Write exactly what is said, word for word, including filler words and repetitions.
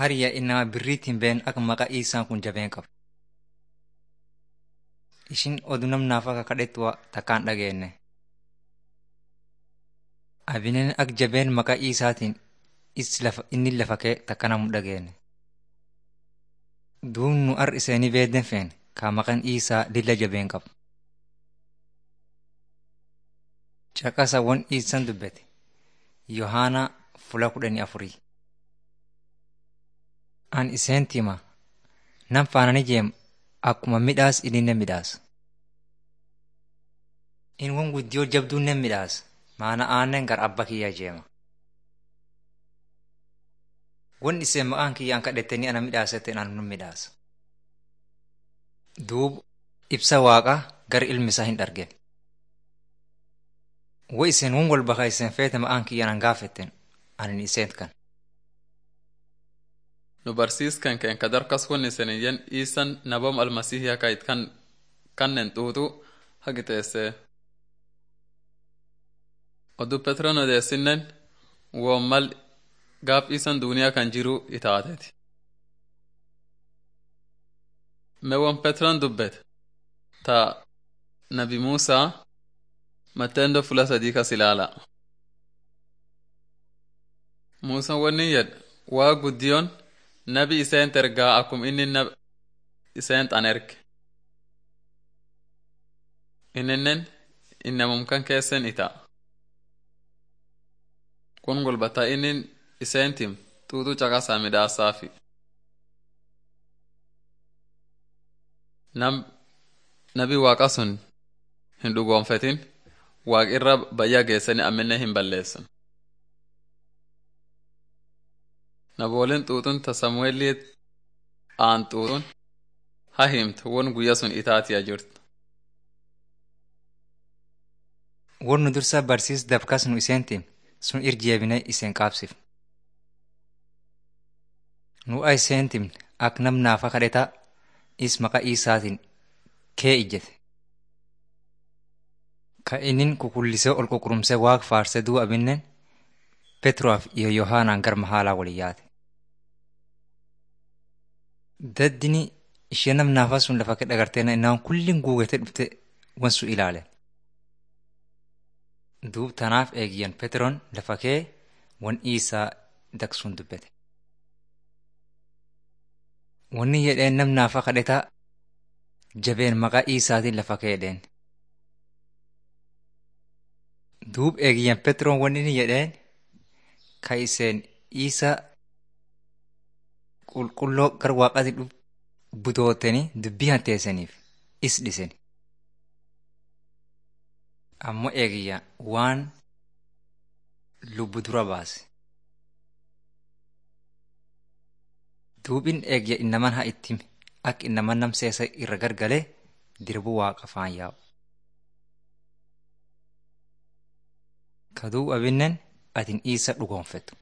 hariya inama birriitiin been akka maqaa isaan kun jabeen qaba. Ishin oduu namnaaf akka kadhettu takkaan dhageenne. Abineen akka jabeen maqaa isaatiin inni lafa kee takka namu dhageenne. Duun nu ar iseenii beedden feen kaa maqaan isaa lilla jabeen qabu. Caqasa won isaan dubbete Yohaana fula kudhanii afurii. An iseen tima nam faanani jeem akkuma midhaas inni midhaas. In won guddiyoo jabduun nem midhaas maana aannen gar abba kiyya jeema. Won iseen maqaan kiyyaan kadhettanii ana midhaasetteen anu midhaas. Duub ibsa waaqa gar ilmi isaa hin dhargen. Wo iseen won wal baka iseen feete maqaan kiyyaan an gaafetten anin iseent kan. Nu barsiiskan keen kadarkas won iseniyyen iisan nabam almasiihiya kayit kan kannen xuuxu hagiteesse. Odu Petron odeessinnen wommal gaaf iisan duuniyaa kan jiru itaateti. Me won Petron dubbet ta nabi Muusaa Matendo fula sadii kas ilaala. Muusan wonnin yed waa guddiyoon nabi iseen tergaa akkum inni nab iseen xanerge. Inninnen innamum kan keessen ita. Kun golbata innin iseen tim xuuxu caqasaa midhaasaafi. Nam nabi waaqa sun hin dhugoonfetin waaq irra bayya geessani ammenne hin balleessan. Naboolin xuuxun ta Samu'eeliit aan xuuxun ha himt won guyya sun itaatiya jirtu. Won nu dursa barsiis dabkas nu iseentiin sun irjeebine iseen qaabsif. Nu a iseentiin ak namnaafa kadheta is maqaa isaatiin kee ijjete. Ka innin kukullisee ol ququrumsee waaq faarsee duu abinnen Petroof iyo Yohaanaan gar mahaalaa walin yaate. Daddini ishee namnaafa sun lafa kee dhagarteena innaan kullin guugete dhufte wansu ilaale. Duub tanaaf eegiyyan Petroon lafa kee won isaa daksuun dubbete. Wonni jedheen namnaafa kadheta jabeen maqaa isaatiin lafa kee jedheen. Duub eegiyyan Petroon won inni jedheen ka iseen isa qulqulloo gar waaqati butooteni dubbii hanteessaniif is dhiseni. Ammoo eegiyya waan lubbu dura baase. Duubin eegiyya innaman haa ittime akka innaman namseessa irra gargalee dirbu waaqa faan yaa'u. Kaduu abinnen atin isa dhugoonfettu.